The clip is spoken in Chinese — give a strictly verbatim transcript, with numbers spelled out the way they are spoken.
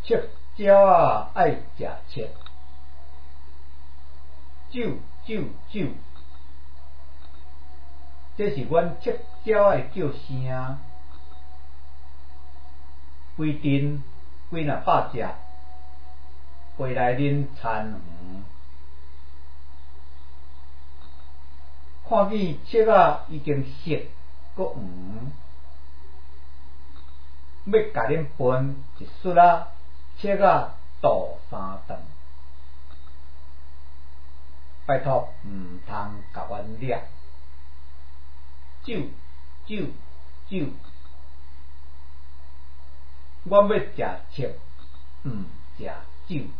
赤鸟啊爱食赤，酒酒酒，这是阮赤鸟的叫声。规阵几若百只飞来恁田园，看见赤仔已经色搁黄，要甲恁分一束仔赤仔度三顿，拜托毋通甲阮掠，酒酒酒。阮要食赤，毋食酒。